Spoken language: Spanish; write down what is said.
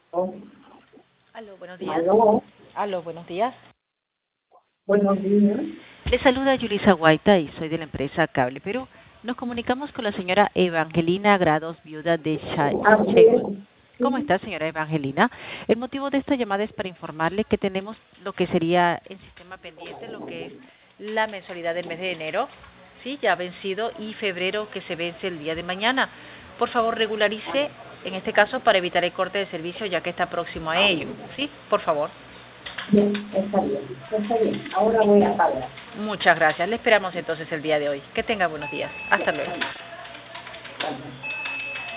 Aló, buenos días. Aló, Aló, buenos días. buenos días. Le saluda Yulisa Guaita y soy de la empresa Cable Perú. Nos comunicamos con la señora Evangelina Grados, viuda de Así es. Chegun. ¿Cómo está, señora Evangelina? El motivo de esta llamada es para informarle que tenemos lo que sería el sistema pendiente, lo que es la mensualidad del mes de enero, sí, ya vencido, y febrero, que se vence el día de mañana. Por favor, regularice, en este caso, para evitar el corte de servicio, ya que está próximo a ello. ¿Sí? Por favor. Bien, está bien, está bien. Ahora voy a pagar. Muchas gracias. Le esperamos entonces el día de hoy. Que tenga buenos días. Hasta luego. Vale.